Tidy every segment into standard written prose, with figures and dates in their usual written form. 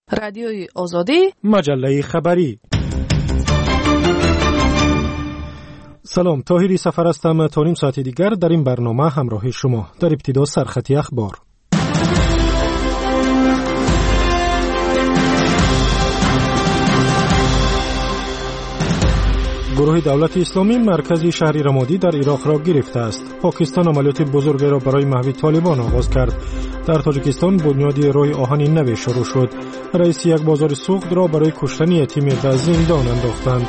رادیوی آزادی، مجله خبری. سلام، طاهری سفر هستم. تا نیم ساعت دیگر در این برنامه همراه شما. در ابتدا سرخطی اخبار. گروه دولت اسلامی مرکزی شهر رمادی در عراق را گرفته است. پاکستان عملیات بزرگی را برای محو طالبان آغاز کرد. در تاجیکستان بنیاد راه آهن نو شروع شد. رئیس یک بازار سوخت را برای کشتن یتیم در زندان انداختند.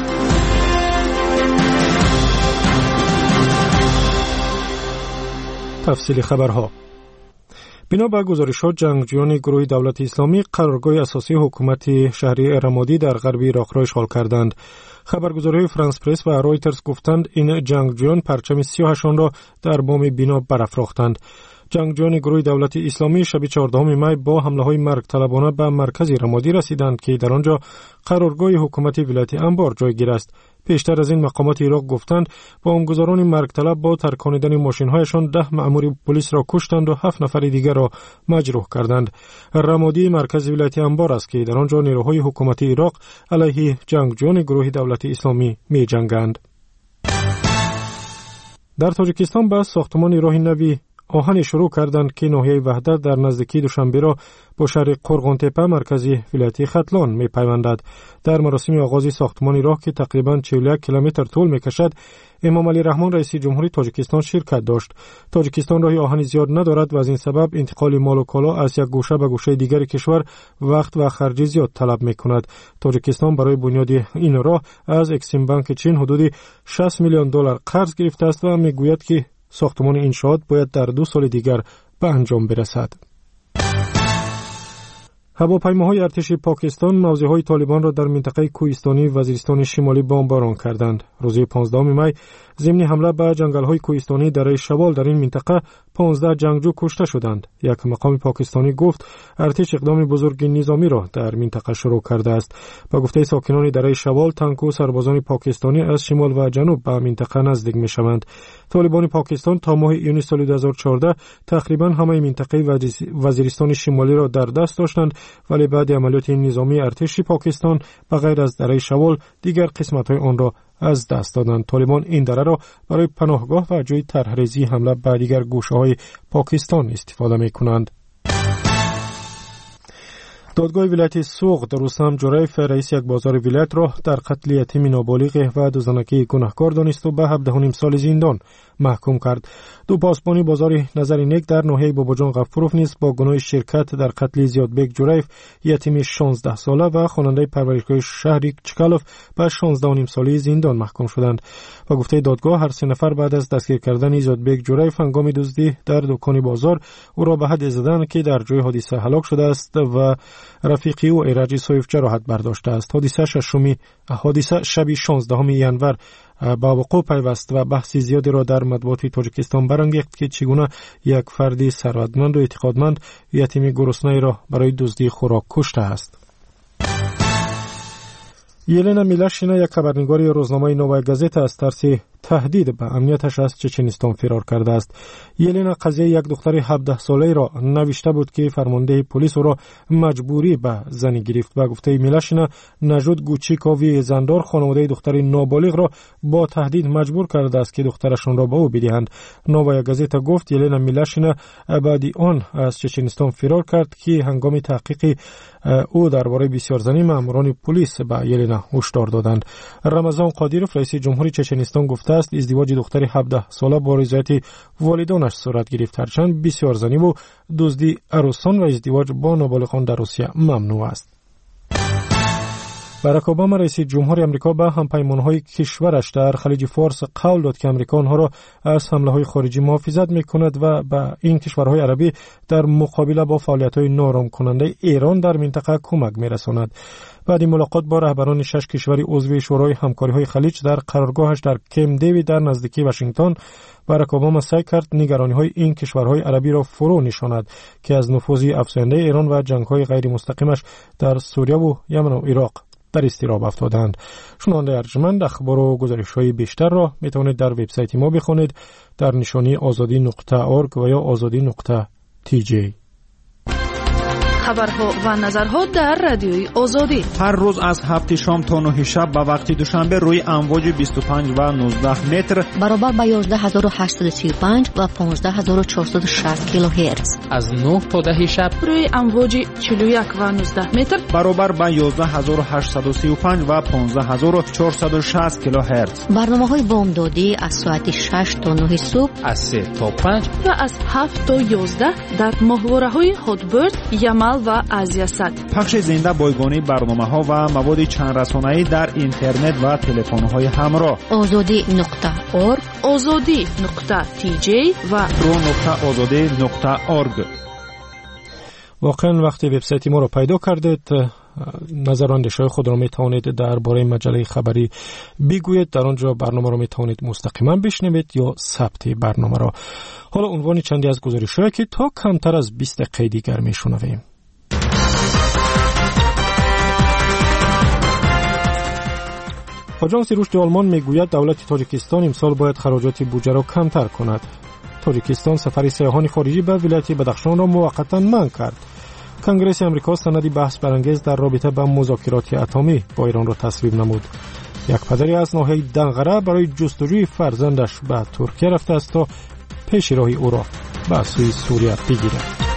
تفصیل خبرها. بنا به گزارشات، جنگجویان گروه دولت اسلامی قرارگاه اساسی حکومت شهری رمادی در غرب عراق را اشغال کردند. خبرگزاری فرانس پرس و رایترز گفتند این جنگجویان پرچم سیاهشان را در بام بنا برافراختند. جنگجویان گروه دولت اسلامی شب 14 می با حمله‌های مرگ طلبانه به مرکز رمادی رسیدند که در آنجا قرارگاه حکومت ولایت انبار جایگیر است. پیشتر از این مقامات عراق گفتند بمبگذاران مرگ طلب با ترکاندن ماشین‌هایشان 10 مأمور پلیس را کشتند و 7 نفر دیگر را مجروح کردند. رمادی مرکز ولایت انبار است که در آنجا نیروهای حکومت عراق علیه جنگجویان گروه دولت اسلامی می‌جنگند. در تاجیکستان به ساختمان راه نوی آهن شروع کردند که ناحیه وحدت در نزدیکی دوشنبه را با شهر قرغانتپه مرکزی ولایت ختلان می‌پیوندد. در مراسم آغاز ساختمان راه که تقریباً 41 کیلومتر طول می‌کشد، امام علی رحمان رئیس جمهوری تاجیکستان شرکت داشت. تاجیکستان راه آهن زیاد ندارد و از این سبب انتقال مال و کالا از یک گوشه به گوشه دیگر کشور وقت و خرج زیاد طلب می‌کند. تاجیکستان برای بنیاد این راه از اکسیم بانک چین حدود 60 میلیون دلار قرض گرفته است و می‌گوید که ساختمان انشاءات باید در 2 سال دیگر به انجام برسد. هواپیماهای ارتش پاکستان موضع‌های طالبان را در منطقه کوهستانی وزیرستان شمالی بمباران کردند. روز 15 می ضمن حمله به جنگل‌های کوهستانی دره شوال در این منطقه 15 جنگجو کشته شدند. یک مقام پاکستانی گفت ارتش اقدام بزرگ نظامی را در منطقه شروع کرده است. با گفته ساکنان دره شوال، تانک و سربازان پاکستانی از شمال و جنوب به منطقه نزدیک می‌شوند. طالبان پاکستان تا ماه یونیو سال 2014 تقریبا همه منطقه وزیرستان شمالی را در دست داشتند، ولی بعد عملیات نظامی ارتش پاکستان به غیر از دره شوال دیگر قسمت‌های آن را از دست دادند. طالبان این دره را برای پناهگاه و جای طرح‌ریزی حمله به دیگر گوشه‌های پاکستان استفاده می‌کنند. دادگاه ولایت سوغد رستم جوریف رئیس یک بازار ولایت را در قتل یتیم نابالغ و 2 زنکی گناهکار دانست و به 17.5 سال زندان محکوم کرد. 2 پاسبانی بازار نظرینک در ناحیه باباجان غفوروف نیز با گناه شرکت در قتل زیادبک جوریف یتیم 16 ساله و خواننده پرورشگاه شهر چکالوف به 16.5 ساله زندان محکوم شدند. با گفته دادگاه، هر 3 نفر بعد از دستگیر کردن زیادبک جوریف هنگام دزدی در دکان بازار او را به حد زدن که در جای حادثه هلاک شده است و رفیقی او ایرج سویف جراحت برداشته است. حادثه شب 16 ژانویه با وقوع پیوست و بحث زیادی را در مطبوعات تاجیکستان برانگیخت که چگونه یک فرد ثروتمند و اعتقادمند یتیم گرسنه را برای دزدی خوراک کشته است. یلنا میلاشینا، یک خبرنگار روزنامه نوای گازت، از ترس تهدید به امنیتش از چچنستان فرار کرده است. یلنا قضیه یک دختر 17 ساله را نوشته بود که فرمانده پلیس او را مجبوری به زنی گرفت. به گفته میلاشینا، نژاد گوچیکووی زندار خانواده دختر نابالغ را با تهدید مجبور کرده است که دخترشان را به او بدهند. نوای گازت گفت یلنا میلاشینا بعد آن از چچنستان فرار کرد که هنگام تحقیق او درباره بسیارزنی ماموران پلیس به یلنا هشدار دادند. رمضان قادیروف رئیس جمهوری چچنستان گفته است ازدواج دختر 17 ساله با رضایت والدانش صورت گرفت، هرچند بسیارزنی و دزدی عروسان و ازدواج با نابالغان در روسیه ممنوع است. باراک اوباما رئیس جمهور آمریکا به همپیمان‌های کشورش در خلیج فارس قول داد که آمریکا آنها را از حمله‌های خارجی محافظت می‌کند و به این کشورهای عربی در مقابله با فعالیت‌های نارام کننده ایران در منطقه کمک می‌رساند. بعد این ملاقات با رهبران 6 کشور عضو شورای همکاری‌های خلیج در قرارگاهش در کمپ دیوید در نزدیکی واشنگتن، باراک اوباما سعی کرد نگرانی‌های این کشورهای عربی را فرو نشاند که از نفوذ افزاینده ایران و جنگ‌های غیر مستقیمش در سوریه و یمن و عراق در اضطراب افتادند. شنونده ارجمند، اخبار و گزارش‌های بیشتر را میتوانید در وبسایت ما بخوانید در نشانی azadi.org و یا azadi.tj. خبرها و نظرها در رادیوی آزادی. هر روز از 7 شام تا 9 شب به وقت دوشنبه روی امواج 25 و 19 متر برابر با 11835 و 15460 کیلوهرتز. از 9 تا 10 شب روی امواج 41 و 19 متر برابر با 11835 و 15460 کیلوهرتز. برنامه‌های بامدادی از ساعت 6 تا 9 صبح، از 3 تا 5 و از 7 تا 11 در ماهواره‌های هاتبرد، یمل و آسیا صد. پخش زنده بایگانی برنامه‌ها و مواد چند رسانه‌ای در اینترنت و تلفن‌های همراه. azadi.org، azadi.tj و pro.azadi.org. واقعا وقتی وبسایت ما رو پیدا کردید، نظر و اندیشه‌های خود را می توانید درباره مجله خبری بگویید. در آنجا برنامه را می توانید مستقیما بشنوید یا ثبت برنامه را. حالا عنوان چندی از گزارش‌هایی که تا کمتر از 20 دقیقه دیگر میشنویم. آژانس رشد آلمان میگوید دولت تاجیکستان امسال باید خراجات بودجه را کمتر کند. تاجیکستان سفر سیاحان خارجی به ولایت بدخشان را موقتا منع کرد. کنگره آمریکا سندی بحث برانگیز در رابطه با مذاکرات اتمی با ایران را تصویب نمود. یک پدری از ناحیه دنغره برای جستجوی فرزندش به ترکیه رفته است تا پیش راهی او را به سوی سوریه بگیرد.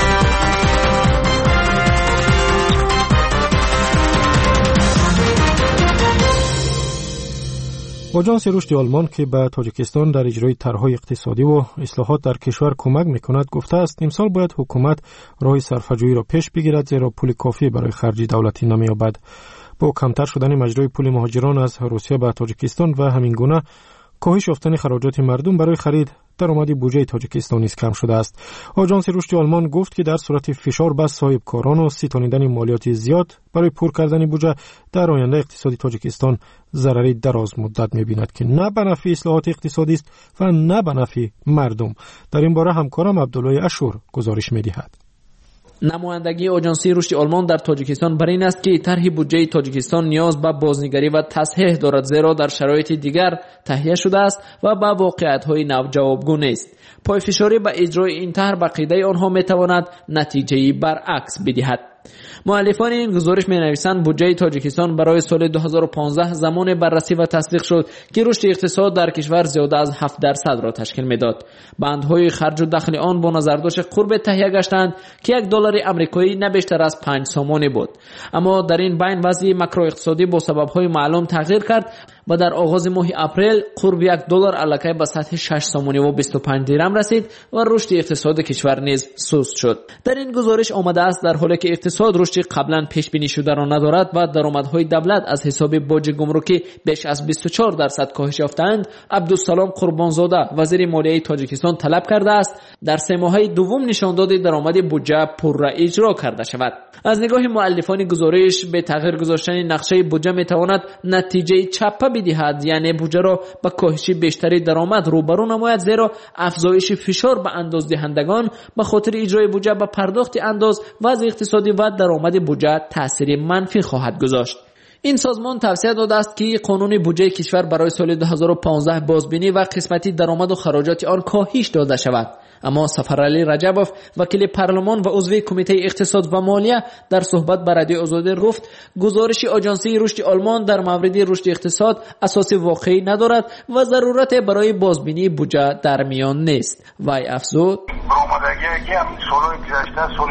آژانس رشد آلمان که به تاجیکستان در اجرای طرح‌های اقتصادی و اصلاحات در کشور کمک می‌کند گفته است امسال باید حکومت راه صرفه‌جویی را پیش بگیرد، زیرا پول کافی برای خرج دولتی نمی‌یابد. با کمتر شدن مجرای پول مهاجران از روسیه به تاجیکستان و همین گونه کاهش یافتن خراجات مردم برای خرید درآمد بودجه تاجیکستان نیز کم شده است. آژانس رشد آلمان گفت که در صورت فشار بر صاحبکاران و ستانیدن مالیات زیاد برای پر کردن بودجه در آینده اقتصادی تاجیکستان ضرری دراز مدت می‌بیند که نه به نفع اصلاحات اقتصادی است و نه به نفع مردم. در این باره همکارم عبدالله اشور گزارش می‌دهد. نمایندگی آژانس رشد آلمان در تاجیکستان بر این است که طرح بودجه تاجیکستان نیاز به بازنگری و تصحیح دارد، زیرا در شرایط دیگر تهیه شده است و به واقعیت‌های نو جوابگو نیست. پایفشاری به اجرای این طرح به عقیده آنها می‌تواند نتیجه‌ای برعکس بدهد. مؤلفان این گزارش می‌نویسند بودجه تاجیکستان برای سال 2015 زمان بررسی و تصدیق شد که رشد اقتصاد در کشور زیاده از 7% را تشکیل می‌داد. بندهای خرج و دخل آن با نظرداشت قرب تهیه گشتند که $1 آمریکایی نه بیشتر از 5 سامانی بود. اما در این بین وضع ماکرواقتصادی با سبب‌های معلوم تغییر کرد و در آغاز ماه اپریل قرب $1 الکی به سطح 6 سامانی و 25 درم رسید و رشد اقتصاد کشور نیز سست شد. در این گزارش آمده است در حالی که اقتصاد رشد قبلا پیش بینی شده را ندارد و درآمدهای دولت از حساب باج گمرکی بیش از 24% کاهش یافتند، عبدالسلام قربانزاده وزیر مالیه تاجیکستان طلب کرده است در 3 ماهه دوم نشانداد درآمد بودجه پررا اجرا کرده شود. از نگاه مؤلفان گزارش به تغییر گذاشتن نقشه بودجه میتواند نتیجه چپه بدهد، یعنی بودجه را با کاهش بیشتری درآمد روبرو نماید، زیرا افزایش فشار به اندازدهندگان به خاطر اجرای بودجه به پرداخت انداز وضع اقتصادی و درآمد بودجه تاثیر منفی خواهد گذاشت. این سازمان توصیه داده است که قانون بودجه کشور برای سال 2015 بازبینی و قسمتی درآمد و خراجات آن کاهش داده شود. اما سفرعلی رجبوف وکیل پارلمان و عضو کمیته اقتصاد و مالیه در صحبت با رادیو آزادی گفت گزارش آژانس رشد آلمان در مورد رشد اقتصاد اساس واقعی ندارد و ضرورت برای بازبینی بودجه در میان نیست. وی افزود برآمدگی که سال گذشته سال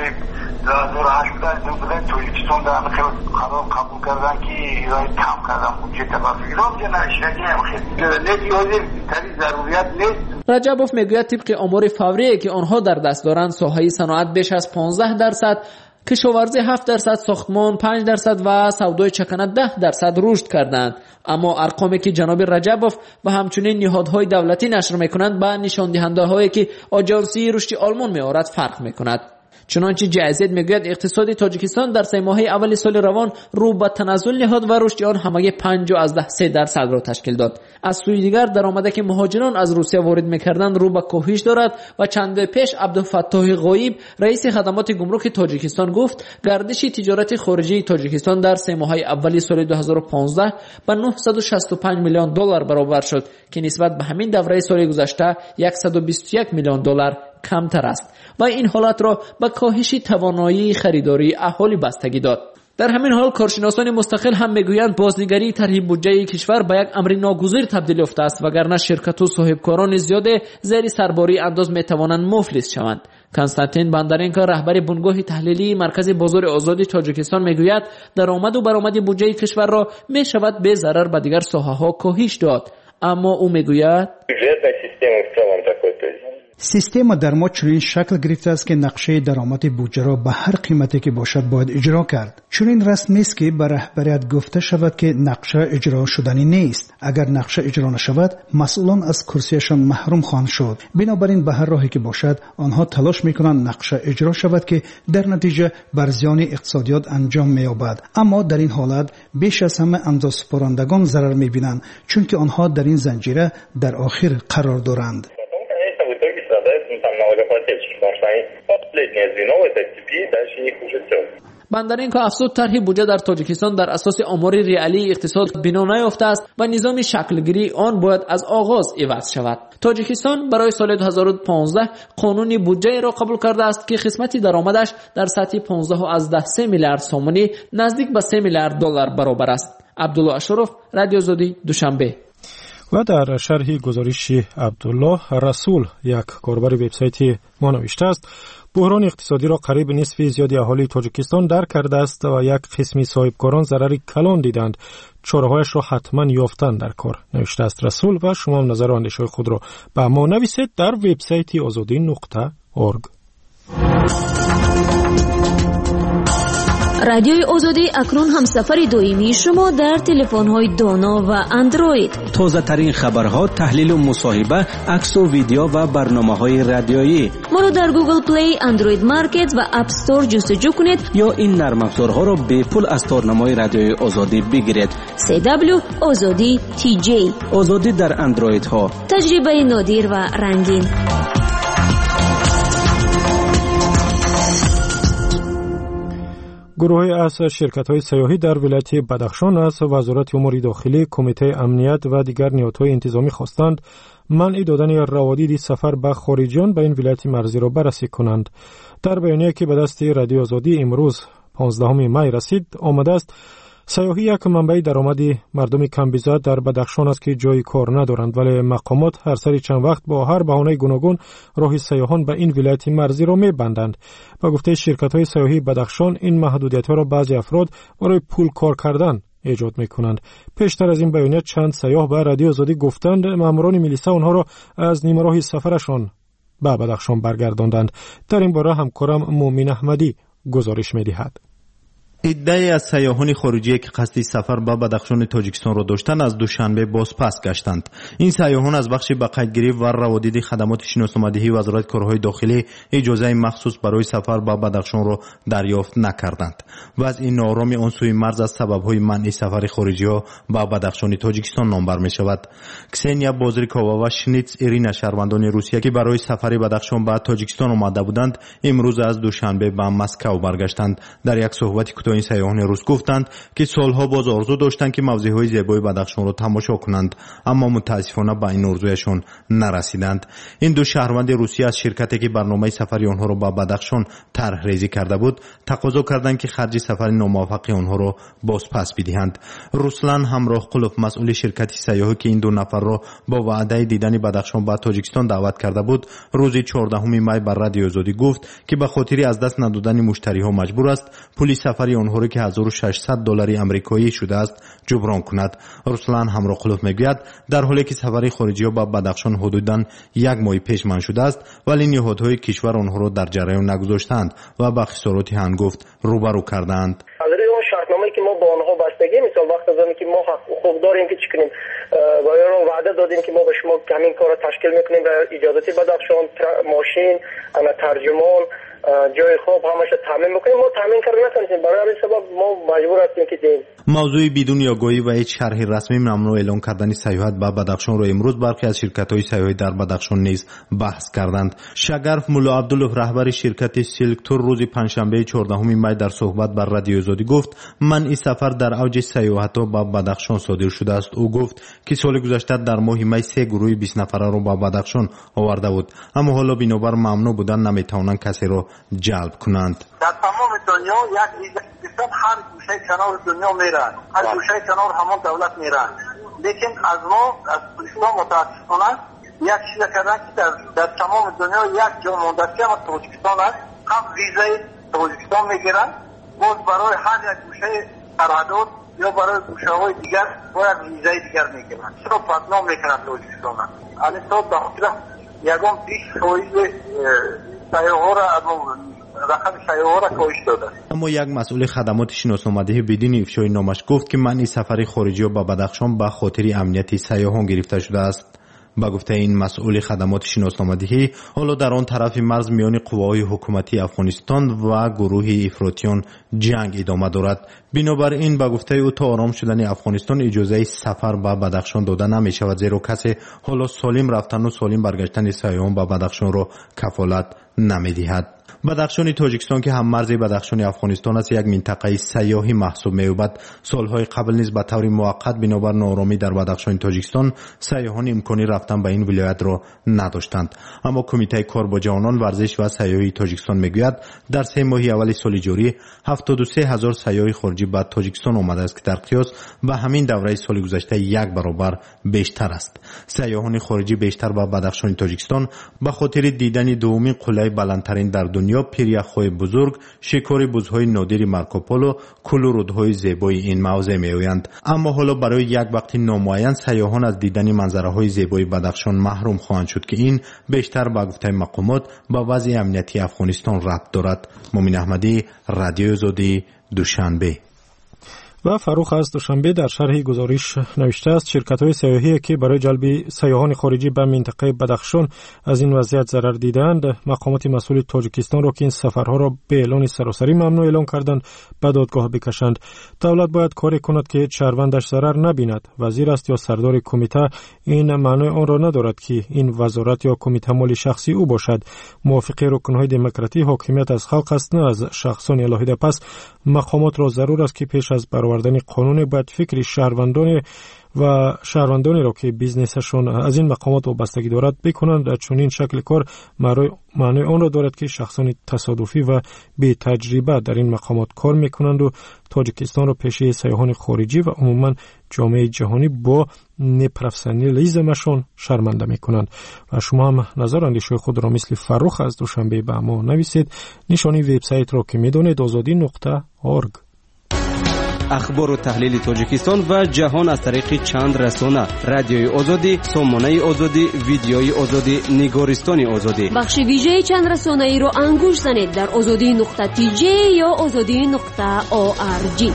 2018 بودن تاجیکستان در خیلی قبول کردن که ایران کم کردن بودجه تبعات ایران که نشدگی هم خیلی نیازی تری ضروریت نیست. رجبوف میگوید طبق آمار فوری که آنها در دست دارند ساحه صنعت بیش از 15%، کشاورزی 7%، ساختمان 5% و سودای چکنه 10% رشد کردند. اما ارقامی که جناب رجبوف و همچنین نهادهای دولتی نشر میکنند با نشان دهنده هایی که آژانس رشد آلمان میآورد فرق میکند. چنانچه جایزید میگوید اقتصاد تاجیکستان در 3 ماهه اول سال روان رو به تنزل نهاد و رشد آن همه 5.3% را تشکیل داد. از سوی دیگر درآمدی که مهاجران از روسیه وارد میکردند رو به کاهش دارد و چند پیش عبدالفتاح غایب رئیس خدمات گمرک تاجیکستان گفت گردش تجارت خارجی تاجیکستان در 3 ماهه اول سال 2015 به $965 میلیون برابر شد که نسبت به همین دوره سال گذشته $121 میلیون کمتر است و این حالت را به کاهش توانایی خریداری اهالی بستگی داد. در همین حال کارشناسان مستقل هم میگویند بازنگری طرح بودجه کشور به یک امر ناگزیر تبدیل یافته است، وگرنه شرکت و صاحبکاران زیاد زیر سرباری انداز میتوانند مفلس شوند. کنستانتین بندرینکا رهبر بنگاه تحلیلی مرکز بازار آزاد تاجیکستان میگوید درآمد و برآمد بودجه کشور را میشود به ضرر به دیگر ساحه‌ها کاهش داد، اما او میگوید سیستم در ما چنین شکل گرفته است که نقشه درآمد بودجه را به هر قیمتی که باشد باید اجرا کرد. چنین رسم نیست که به رهبریت گفته شود که نقشه اجرا شدنی نیست. اگر نقشه اجرا نشود مسئولان از کرسیشان محروم خواهند شد. بنابراین به هر راهی که باشد آنها تلاش میکنند نقشه اجرا شود که در نتیجه بر زیان اقتصادیات انجام مییابد. اما در این حالت بیش از همه امضاسپارندگان ضرر میبینند، چون که آنها در این زنجیره در آخر قرار دارند. بندرینکا افزود طرح بودجه در تاجیکستان در اساس آمار ریالی اقتصاد بنا نیافته است و نظام شکلگیری آن باید از آغاز عوض شود. تاجیکستان برای سال 2015 قانون بودجه را قبول کرده است که قسمت درآمدش در سطح 15.3 میلیارد سومانی نزدیک به 3 میلیارد دلار برابر است. عبدالله اشرف، رادیو آزادی، دوشنبه. و در شرح گزارش عبدالله رسول، یک کاربر وبسایت ما نوشته است بحران اقتصادی را قریب نصف زیادی اهالی تاجیکستان درک کرده است و یک قسمی صاحبکاران ضرری کلان دیدند، چاره‌هایش را حتما یافتند در کار، نوشته است رسول. و شما هم نظر و اندیشه خود را به ما نویسید در وبسایت azadi.org. رادیوی آزادی اکنون همسفر دائمی شما در تلفن‌های دانا و اندروید. تازه ترین خبرها، تحلیل و مصاحبه، عکس و ویدیو و برنامه‌های رادیویی. ما رو در گوگل پلی، اندروید مارکت و اپ استور جستجو کنید یا این نرم افزارها را به پول از تارنمای رادیوی آزادی بگیرید. CW آزادی TJ، آزادی در اندروید ها، تجربه نادر و رنگین. گروهی از شرکت‌های سیاحی در ولایت بدخشان از وزارت امور داخلی، کمیته امنیت و دیگر نهادهای انتظامی خواستند منع دادن روادید سفر به خارجیان به این ولایت مرزی را بررسی کنند. در بیانیه‌ای که به دست رادیو آزادی امروز 15 می رسید آمده است سیاحی یک منبع درآمد مردم کمبیزا در بدخشان است که جای کار ندارند، ولی مقامات هر سری چند وقت با هر بهانه گوناگون راه سیاحان به این ولایت مرزی را می‌بندند. با گفته شرکت‌های سیاحی بدخشان این محدودیت‌ها را بعضی افراد برای پول کار کردن ایجاد می‌کنند. پیشتر از این بیانیه چند سیاح به رادیو آزادی گفتند ماموران میلیسا آنها را از نیمه راه سفرشان به بدخشان برگرداندند. در این باره همکارم مومن احمدی گزارش می‌دهد. عده‌ای از سیاحان خارجی که قصد سفر به بدخشان تاجیکستان را داشتند از دوشنبه بازپس گشتند. این سیاحان از بخش به قیدگیری و روادید خدمات شناسنامه‌دهی وزارت کارهای داخلی اجازه مخصوص برای سفر به بدخشان را دریافت نکردند. وضع این ناآرامی آن سوی مرز از سبب‌های منع سفر خارجی‌ها به بدخشان تاجیکستان نامبر می‌شود. کسنیا بازریکووا و شنیتس ایرینا شهروندان روسیه که برای سفر بدخشان به تاجیکستان آمده بودند امروز از دوشنبه به مسکو برگشتند. در یک صحبت این سیاحان روس گفتند که سالها باز آرزو داشتند که موضع‌های زیبای بدخشان را تماشا کنند، اما متاسفانه به این آرزویشان نرسیدند. این دو شهروند روسی از شرکتی که برنامه سفری آنها را به بدخشان طرح ریزی کرده بود تقاضا کردند که خرج سفر ناموفق آنها را بازپس بدهند. روسلان همراه قلوف، مسئول شرکت سیاحی که این دو نفر را با وعده دیدن بدخشان به تاجیکستان دعوت کرده بود روز 14 می بر رادیو آزادی گفت که به خاطر از دست ندادن مشتری‌ها مجبور است پول سفر آنها را که 1600 دلار آمریکایی شده است جبران کند. روسلان همراه قلوف میگوید در حالی که سفر خارجی‌ها به بدخشان حدوداً یک ماه پیش منع شده است ولی نهادهای کشور آنها را در جریان نگذاشتند و با خسارات هنگفت روبرو کردند. شرطنامه‌ای که ما با آنها بستگی مثال وقت از که ما حقوق داریم که چیکنیم و یا وعده دادیم که ما به شما همین کار را تشکیل میکنیم و اجازه بدخشان، ماشین، ترجمان جای خواب همش تامین میکنیم. ما تامین کار نکنیم، برای همین سبب ما مجبور هستیم که دیم. موضوع بدون آگاهی و هیچ شرح رسمی ممنوع اعلان کردن سیاحت به بدخشان را امروز برخی از شرکت‌های سیاحتی در بدخشان نیز بحث کردند. شگرف مولا عبدالله رهبر شرکت سیلک تور روز پنجشنبه 14 می در صحبت بر رادیو آزادی گفت منع سفر در اوج سیاحت‌ها به بدخشان صادر شده است. او گفت که سال گذشته در ماه می 3 گروه 20 نفره را به بدخشان آورده بود، اما حالا بنابر ممنوع بودن نمیتوانند کسی را جلب کنند. در تمام دنیا یک ویزا گرفتن هر گوشه کنار دنیا میرن، هر گوشه کنار همون دولت میرن، لیکن از ما از پاکستان متاسفانه یک چیز کردن که در تمام دنیا یک جا مونده که هم تاجیکستان است، هم ویزای تاجیکستان میگیرن، باز برای هر یک گوشه قرارداد یا برای گوشه های دیگر باید ویزای دیگر میگیرن. چرا بدنام میکنن تاجیکستان؟ الان تا داخل یکم 20% سیاح‌ها را رقم سیاح‌ها را کاهش داده. اما یک مسئول خدمات شناسنامه‌دهی بدون افشای نامش گفت که منع سفر خارجی‌ها به بدخشان به خاطر امنیت سیاحان گرفته شده است. با گفته این مسئول خدمات شناسنامه‌دهی، حالا در آن طرف مرز میان قواهای حکومتی افغانستان و گروه افراطیان جنگ ادامه دارد. بنابراین با گفته او تا آرام شدن افغانستان اجازه سفر به بدخشان داده نمی شود، زیرا کسی حالا سالم رفتن و سالم برگشتن سیاحان به بدخشان را کفالت نمی دهد. بدخشان تاجیکستان که هم مرز بدخشان افغانستان است، یک منطقه سیاحی محسوب می‌یابد. سالهای قبل نیز به طور موقت بنابر ناآرامی در بدخشان تاجیکستان سیاحان امکانی رفتن به این ولایت را نداشتند. اما کمیته کار با جوانان ورزش و سیاحی تاجیکستان میگوید در 3 ماه اول سال جاری 73000 سیاح خارجی به تاجیکستان آمده است که در قیاس به همین دوره سال گذشته 1 برابر بیشتر است. سیاحان خارجی بیشتر به بدخشان تاجیکستان به خاطر دیدن دومین قلعه بلندترین در دنیا، پیریخ‌های بزرگ، شکار بزهای نادر مارکوپولو، کل و رودهای زیبای این موضع می‌آیند. اما حالا برای یک وقت نامعین سیاحان از دیدن منظره‌های زیبای بدخشان محروم خواهند شد که این بیشتر به گفته مقامات با وضع امنیتی افغانستان ربط دارد. مومن احمدی، رادیو آزادی، دوشنبه. و فروخ از دوشنبه در شرح گزارش نوشته است شرکت‌های سیاحی که برای جلب سیاحان خارجی به منطقه بدخشان از این وضعیت ضرر دیدند، مقامات مسئول تاجیکستان را که این سفرها را به اعلان سراسری ممنوع اعلان کردند به دادگاه بکشند. دولت باید کاری کند که شهروندش ضرر نبیند. وزیر است یا سردار کمیته این معنی آن را ندارد که این وزارت یا کمیته مال شخصی او باشد. موافق رکن‌های دموکراتی حاکمیت از خلق است نه از شخصان الهیده. پس مقامات را ضرور است که پیش از برآوردن قانون باید فکر شهروندانی را که بیزنسشون از این مقامات وابستگی دارد بکنند. چون این شکل کار معنی آن را دارد که شخصان تصادفی و بی تجربه در این مقامات کار میکنند و تاجیکستان را پیش سیاحان خارجی و عموما جامعه جهانی با نپروفسیونالیسمشون شرمنده میکنند. و شما هم نظر اندیشه خود را مثل فروخ از دوشنبه به ما نویسید. نشانی وبسایت را که میدونید azadi.org. اخبار و تحلیل تاجیکستان و جهان از طریق چند رسانه: رادیوی آزادی، سامانه آزادی، ویدیوی آزادی، نگارستان آزادی. بخش ویژه چند رسانه ای را انگوش زنید در azadi.tj یا azadi.org.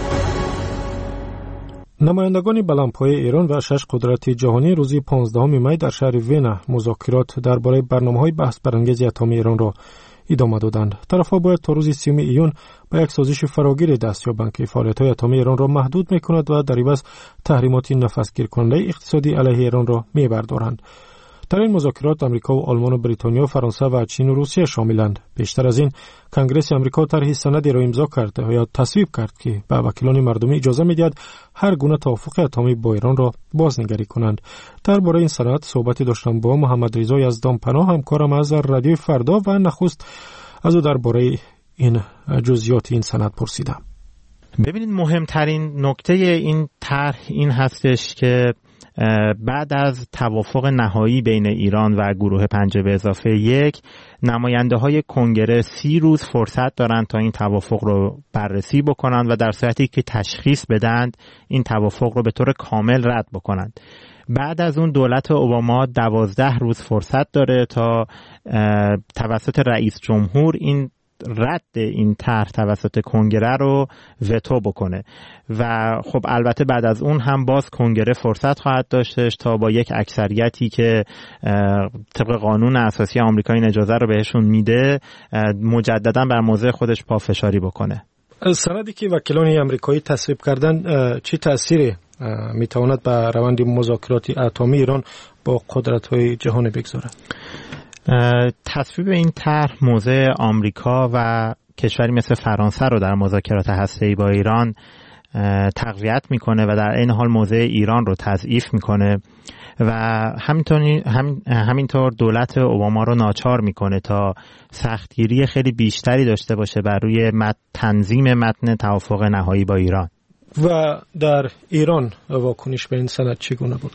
نمایندگان بلندپایه ایران و 6 قدرت جهانی روز 15 می در شهر وین مذاکرات درباره برنامه‌های بحث برانگیز اتمی ایران را ادامه دادند. طرف‌ها باید تا روز 30 ایون با یک سازش فراگیر دست یابند که فعالیت‌های اتمی ایران را محدود می‌کند و در عوض تحریمات نفسگیر کننده اقتصادی علیه ایران را می‌بردارند. در این مذاکرات امریکا و آلمان و بریتانیا و فرانسه و چین و روسیه شاملند. بیشتر از این، کنگره امریکا طرح سندی را امضا کرد یا تصویب کرد که به وکیلان مردمی اجازه می‌دهد هر گونه توافق اتمی با ایران را بازنگری کنند. درباره این سند صحبتی داشتم با محمد رضا یزدانپناه، همکارم از رادیو فردا، و نخست از او درباره این جزئیات این سند پرسیدم. ببینید، مهمترین نکته این طرح این هستش که بعد از توافق نهایی بین ایران و گروه 5+1 نماینده های کنگره 30 روز فرصت دارند تا این توافق رو بررسی بکنند و در صورتی که تشخیص بدند این توافق رو به طور کامل رد بکنند. بعد از اون دولت اوباما 12 روز فرصت داره تا توسط رئیس جمهور این رد این طرح توسط کنگره رو وتو بکنه و خب البته بعد از اون هم باز کنگره فرصت خواهد داشتش تا با یک اکثریتی که طبق قانون اساسی آمریکا این اجازه رو بهشون میده مجددا بر موضع خودش پافشاری بکنه. سندی که وکیلان آمریکایی تصویب کردن چه تأثیری میتواند به روند مذاکرات اتمی ایران با قدرت‌های جهانی بگذارد؟ تصویب این طرح موضع آمریکا و کشوری مثل فرانسه رو در مذاکرات هسته‌ای با ایران تقویت میکنه و در این حال موضع ایران رو تضعیف میکنه و همینطور دولت اوباما رو ناچار میکنه تا سختگیری خیلی بیشتری داشته باشه بر روی تنظیم متن توافق نهایی با ایران. و در ایران واکنش به این سند چگونه بود؟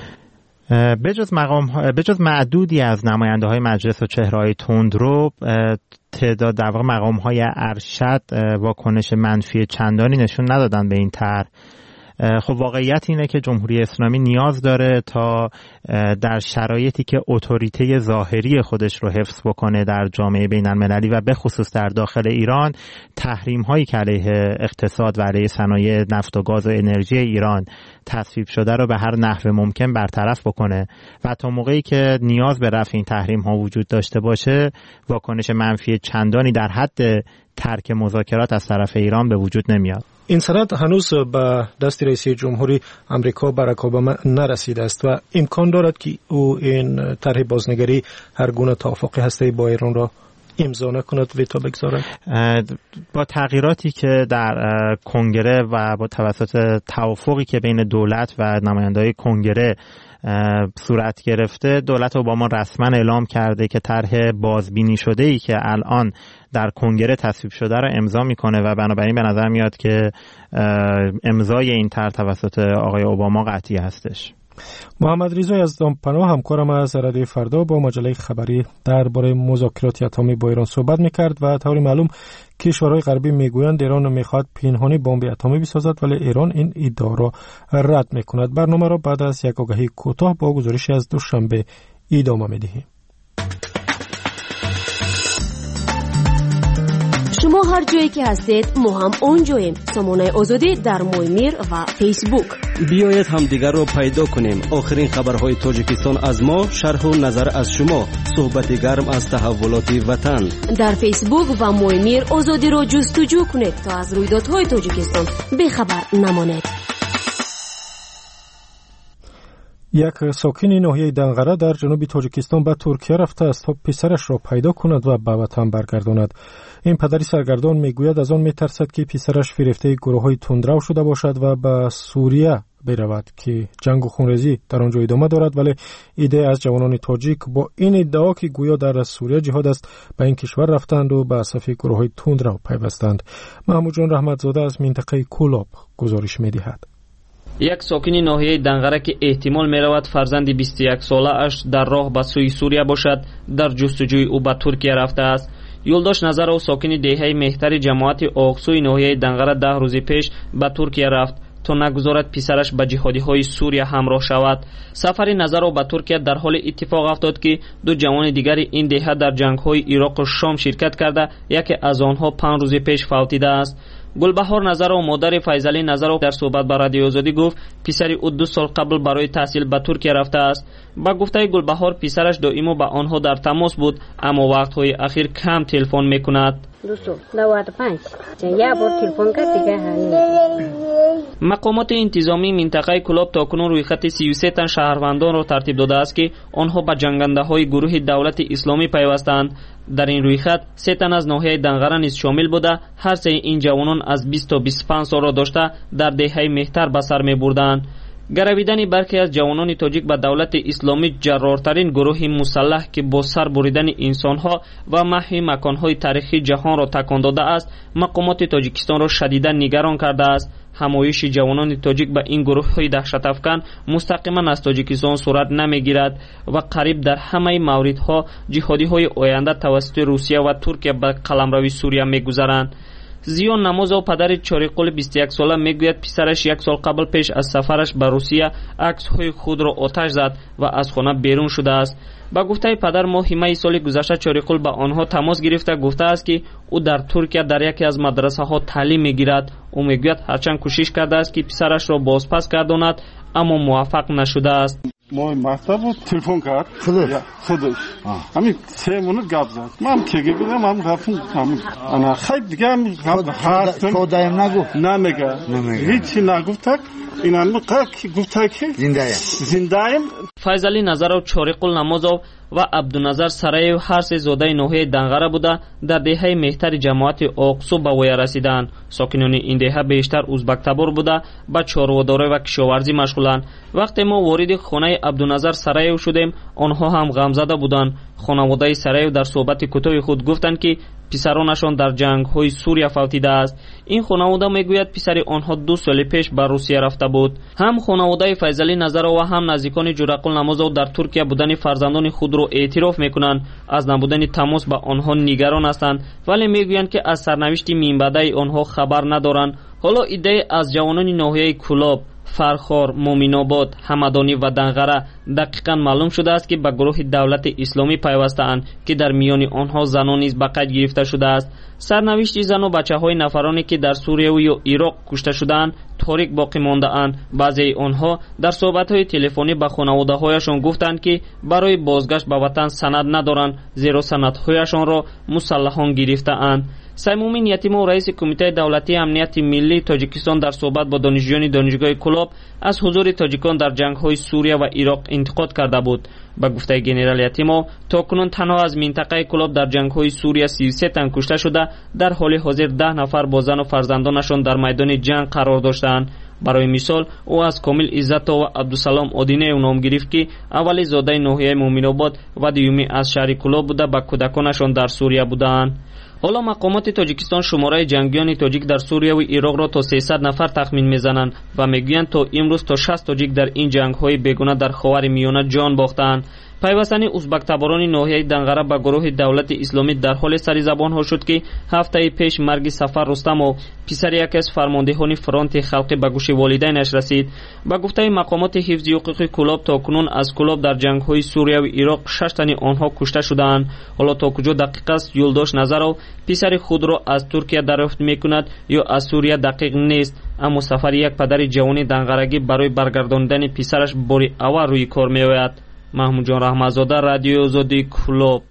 بجز معدودی از نماینده‌های مجلس و چهره‌های تندرو، تعداد در واقع مقام‌های ارشد واکنش منفی چندانی نشون ندادن به این طرح. خب واقعیت اینه که جمهوری اسلامی نیاز داره تا در شرایطی که اتوریته ظاهری خودش رو حفظ بکنه در جامعه بین‌المللی و به خصوص در داخل ایران، تحریم هایی که علیه اقتصاد و علیه صنایع نفت و گاز و انرژی ایران تصویب شده رو به هر نحو ممکن برطرف بکنه و تا موقعی که نیاز به رفع این تحریم ها وجود داشته باشه واکنش منفی چندانی در حد ترک مذاکرات از طرف ایران به وجود نمیاد. این سند هنوز به دست رئیس جمهوری آمریکا باراک اوباما نرسیده است و امکان دارد که او این طرح بازنگری هر گونه توافقی هسته‌ای با ایران را امضا نکند، ویتو بگذارد. با تغییراتی که در کنگره و با توسط توافقی که بین دولت و نماینده‌های کنگره صورت گرفته، دولت اوباما رسما اعلام کرده که طرح بازبینی شده‌ای که الان در کنگره تصویب شده را امضا میکنه و بنابراین به نظر میاد که امضای این طرح توسط آقای اوباما قطعی هستش. محمد رضا یزدانپناه همکارم از رادیو فردا با مجله خبری درباره مذاکرات اتمی با ایران صحبت میکرد و طوری معلوم کشورهای غربی میگویند ایران میخواد پنهانی بمب اتمی بسازد ولی ایران این ادعا را رد میکند. برنامه را بعد از یک آگهی کوتاه با گزارشی از دوشنبه ادامه میدهیم. شما هر جایی که هستید ما هم اونجاییم. سامانه آزادی در مویمیر و فیسبوک. بیایید همدیگر رو پیدا کنیم. آخرین خبرهای تاجیکستان از ما، شرح و نظر از شما، صحبت گرم از تحولات وطن. در فیسبوک و مویمیر آزادی رو جستجو کنید تا از رویدادهای تاجیکستان بیخبر نمانید. یک ساکن ناحیه دنقره در جنوب تاجیکستان به ترکیه رفته است تا پسرش را پیدا کند و به وطن برگرداند. این پدری سرگردان میگوید از آن میترسد که پسرش فریفته گروه‌های تندرو شده باشد و به سوریه برود که جنگ و خونریزی در آنجا ادامه دارد، ولی ایده از جوانان تاجیک با این ادعا که گویا در سوریه جهاد است به این کشور رفتند و به صف گروه‌های تندرو پیوستند. محمود جان رحمتزاده از منطقه کولاب گزارش می‌دهد. یک ساکن ناحیه دنقره که احتمال می‌رود فرزند 21 ساله اش در راه به سوی سوریه باشد در جستجوی او به ترکیه رفته است. یولداش نظر او ساکن دهه مهتر جماعت آقسوی ناحیه دنقره 10 روز پیش به ترکیه رفت تا نگذارد پسرش به جهادی‌های سوریه همراه شود. سفر نظر او به ترکیه در حال اتفاق افتاد که دو جوان دیگر این دهه در جنگ‌های عراق و شام شرکت کرده، یکی از آنها 5 روز پیش فوتیده است. گلبهار نظر و مادر فیضعلی نظر در صحبت با رادیو آزادی گفت پسری او 2 سال قبل برای تحصیل به ترکیه رفته است. با گفته گلبهار پسرش دائما با آنها در تماس بود اما وقت‌های اخیر کم تلفن می‌کند. 295 یک بار تلفن کرد دیگه مقامات انتظامی منطقه کلاب تاکنون روی خط 33 تن شهروندان را ترتیب داده است که آنها به جنگنده‌های گروه دولت اسلامی پیوستند. در این روی خط 3 تن از ناحیه دنقره نیز شامل بوده. هر سه این جوانان از 20 تا 25 سال را داشته در دهه مهتر به سر می‌بردند. گرویدن برخی از جوانان تاجیک به دولت اسلامی جرارترین گروه مسلح که با سر بریدن انسانها و محو مکانهای تاریخی جهان را تکان داده است، مقامات تاجیکستان را شدیدا نگران کرده است. همایش جوانان تاجیک به این گروه‌های دهشت افکن مستقیما از تاجیکستان صورت نمیگیرد و قریب در همه موردها جهادی‌های آینده توسط روسیه و ترکیه به قلمرو سوریه می‌گذرند. زیان نمازو پدر چاریقل 21 ساله میگوید پسرش 1 سال قبل پیش از سفرش به روسیه عکس‌های خود را آتش زد و از خانه بیرون شده است. با گفته پدر ماه می سال گذشته چاریقل با آنها تماس گرفته گفته است که او در ترکیه در یکی از مدرسه ها تعلیم میگیرد. او میگوید هرچند کوشش کرده است که پسرش را بازپس گرداند اما موفق نشده است. ما مکتب تلفن کرد خودش همین 3 منوت گپ زد. من تگی بودم هم گفتم انا خیلی دیگه هم گفتم خودم نگفت نمیگه هیچی نگفت. اینا گفته که زنده‌ایم. فیضعلی نظرов چاریقل намозов و عبدالنظر سرایев هر سه زاده ناحیه دنغره بوده در دهه مهتر جماعت آقسو به وی رسیدند. ساکنان این دهه بیشتر ازبک تبار بوده به چاره‌داری و کشاورزی مشغولند. وقتی ما وارد خانه عبدالنظر سرایев شدیم آنها هم غمزده بودند. خانواده سرایев در صحبت کوتاه خود گفتند که پسرانشان در جنگ‌های سوریه فوتیده است. این خانواده میگوید پسر آنها 2 سال پیش به روسیه رفته بود. هم خانواده فیضعلی نظرov و هم نزدیکان جورقل намозov در ترکیه بودن فرزندان خود را اعتراف میکنند. از نبودن تماس با آنها نگران هستند ولی میگویند که از سرنوشت مینبعده آنها خبر ندارند. حالا ایده از جوانان ناحیه کلاب، فرخار، مومین‌آباد، همدانی و دنغره دقیقاً معلوم شده است که به گروه دولت اسلامی پیوسته‌اند که در میان آنها زنان نیز به قید گرفته شده است. سرنوشت زن و بچه‌های نفرانی که در سوریه و ایراق کشته شدند تاریک باقی مانده اند. بعضی آنها در صحبت‌های تلفنی با خانواده‌هایشان گفتند که برای بازگشت به وطن سند ندارند زیرا سندهایشان را مسلحان گرفته‌اند. سیمومین یتیمov رئیس کمیته دولتی امنیت ملی تاجیکستان در صحبت با دانشجویان دانشگاه کلاب از حضور تاجیکان در جنگ‌های سوریه و عراق انتقاد کرده بود. با گفته گنرال یتیمov تاکنون تنها از منطقه کلاب در جنگ‌های سوریه 33 تن کشته شده در حال حاضر 10 نفر با زن و فرزندانشان در میدان جنگ قرار داشتند. برای مثال او از کامل عزت و عبدالسلام آدینه نام گرفت که اولی زاده ناحیه مومین‌آباد و دیومی از شهر کلاب بوده با کودکانشان در سوریه بودند. حالا مقامات تاجیکستان شماره جنگیان تاجیک در سوریه و عراق را تا 300 نفر تخمین میزنند و میگویند تا امروز تا 60 تاجیک در این جنگ‌های بیگانه در خاورمیانه جان باختند. پیوستن ازبک تباران ناحیه دنغره به گروه دولت اسلامی در حال سری زبان ها شد که هفته پیش مرگ سفر رستمov پسر یکی از فرماندهان فرانت خلقی به گوش والدینش رسید. با گفته مقامات حفظی حقوق کلاب تاکنون از کلاب در جنگ‌های سوریه و عراق 6 تن آنها کشته شدند. حالا تا کجا دقیق است یولداش نظرov پسر خود را از ترکیه دریافت میکند یا از سوریه دقیق نیست، اما سفر یک پدر جوان دنغرگی برای برگرداندن پسرش باری اول روی کار میآید. محمود جان رحمتزاده، رادیو آزادی کلاب.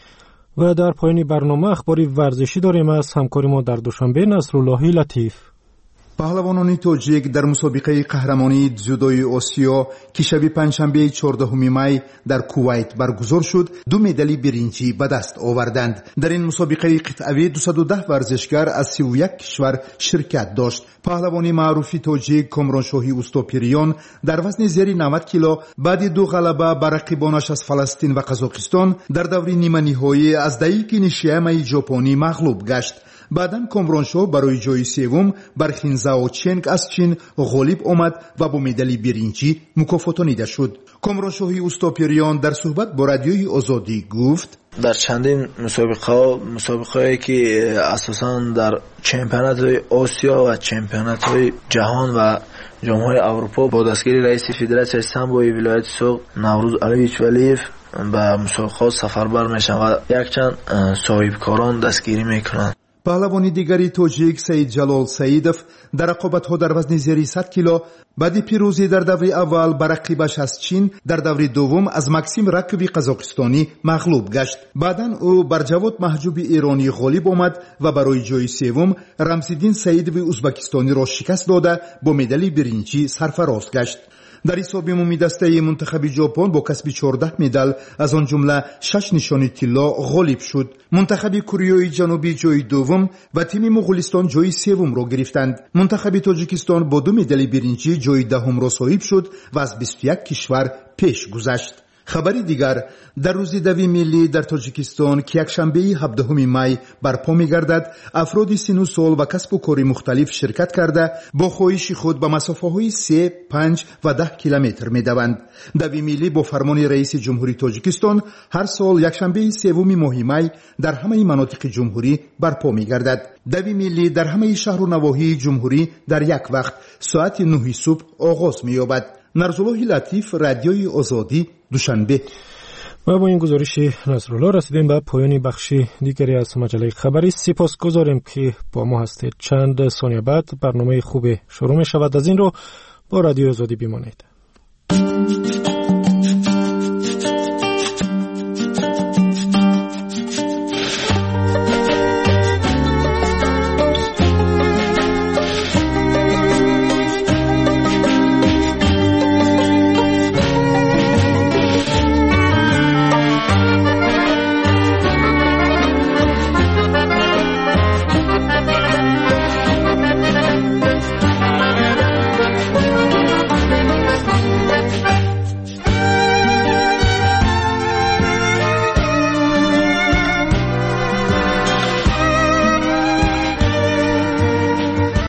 و در پایان برنامه اخباری ورزشی داریم از همکار ما در دوشنبه نصرالله لطیف. پهلوانان تاجیک در مسابقه قهرمانی дзюдоی آسیا که شب پنجشنبه 14 می در کویت برگزار شد 2 مدال برنجی به دست آوردند. در این مسابقه قطعه‌ای 210 ورزشکار از 31 کشور شرکت داشت. پهلوان معروف تاجیک کامرانشاهی اوستاپیریان در وزن زیر 90 کیلو بعد 2 غلبه بر رقیبانش از فلسطین و قزاقستان در دور نیمه نهایی از دایکی نیشیامای ژاپنی مغلوب گشت. بعداً کامرانشاه برای جای سوم بر خینزاو چنگ از چین غالب آمد و با مدال برنجی مکافاتانیده شد. کامرانشاهی اوستاپیریان در صحبت با رادیوی آزادی گفت در چندین مسابقه‌ای که اساساً در چمپیونات آسیا و چمپیونات جهان و جام‌های اروپا با دستگیری رئیس فدراسیون سامبوی ولایت سوق نوروز علیویچ ولیف به مسابقات سفربر میشن و یک چند صاحبکاران دستگیری میکنند. پهلوانی دیگری تاجیک سید جلال سیدов در رقابت‌ها در وزن زیر 100 کیلو بعد پیروزی در دور اول بر رقیبش از چین در دور دوم از مکسیم رکبی قزاقستانی مغلوب گشت. بعداً او بر جواد محجوب ایرانی غالب آمد و برای جای سوم رمزالدین سیدوی ازبکستانی را شکست داده با مدال برنجی سرفراز گشت. در حساب عمومی دسته منتخب ژاپن با کسب 14 مدال از آن جمله 6 نشانی طلا غالب شد. منتخب کره جنوبی جای دوم و تیم مغولستان جای سوم را گرفتند. منتخب تاجیکستان با 2 مدال برنجی جای دهم را صاحب شد و از 21 کشور پیش گذشت. خبری دیگر در روز دوی ملی در تاجیکستان که یکشنبه 17 می برپا می‌گردد افراد سن و سال و کسب و کار مختلف شرکت کرده با خواهش خود به مسافه‌های 3، 5 و 10 کیلومتر می‌دوند. دوی ملی با فرمان رئیس جمهوری تاجیکستان هر سال یکشنبه 3 ماه می در همه مناطق جمهوری برپا می‌گردد. دوی ملی در همه شهر و نواحی جمهوری در یک وقت ساعت 9 صبح آغاز می‌یابد. نصرالله لطیف، رادیوی آزادی، دوشنبه. و با این گزارش نصرالله رسیدیم به پایان بخش دیگری از مجله خبری. سپاسگزاریم که با ما هستید. چند ثانیه بعد برنامه خوب شروع می شود. از این رو با رادیو آزادی بمانید.